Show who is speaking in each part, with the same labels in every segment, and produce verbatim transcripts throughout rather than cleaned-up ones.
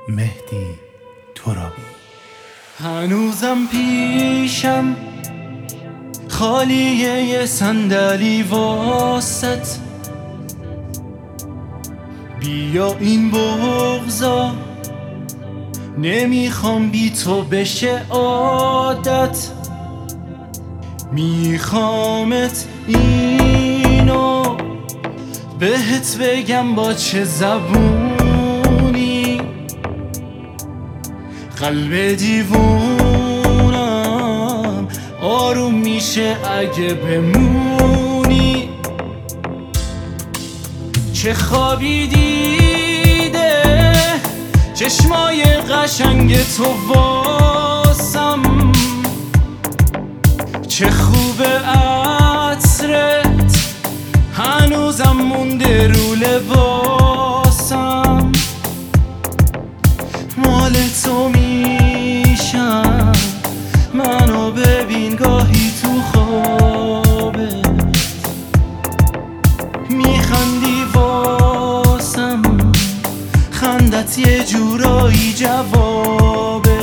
Speaker 1: مهدی ترابی.
Speaker 2: هنوزم پیشم خالیه یه صندلی واسط، بیا این بغضا نمیخوام بی تو بشه عادت، میخوامت اینو بهت بگم با چه زبونی، قلب دیوونم آروم میشه اگه بمونی. چه خوابی دیده چشمای قشنگ تو واسم، چه خوب عطرت هنوزم مونده رو لباسم، مال تو میشم منو ببین گاهی تو خوابت، میخندی واسم خندت یه جورایی جوابه.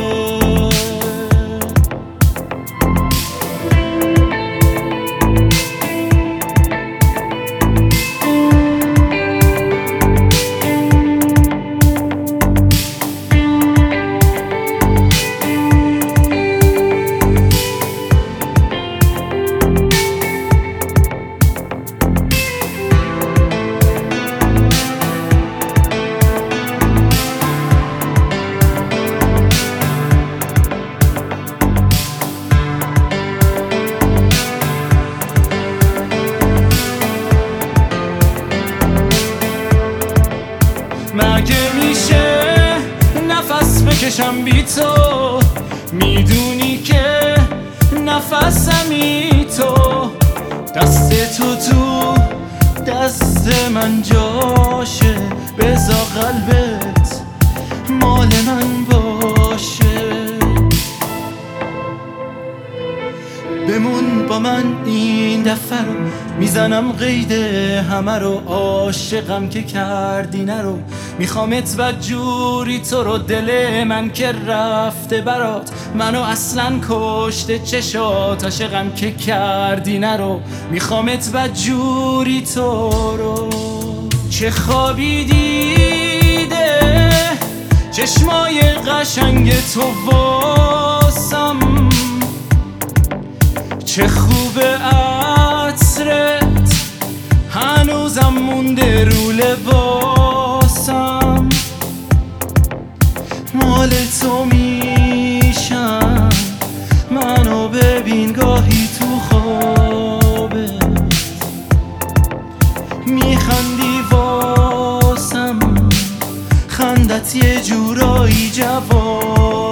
Speaker 2: مگه میشه نفس بکشم بی تو، میدونی که نفسمی تو، دست تو تو دست من جاشه، بذار قلبت مال من باشه، بمون با من این دفعه رو، میزنم قید همه رو، عاشقم که کردی نرو، میخوامت بدجوری تو رو، دل من که رفته برات منو اصلا کشته چشات، عاشقم که کردی نرو، میخوامت بدجوری تو رو. چه خوابی دیده چشمای قشنگ تو واسم، چه خوب عطرت هنوزم مونده رو لباسم، مال تو میشم منو ببین گاهی تو خوابت، میخندی واسم خندت یه جورایی جواب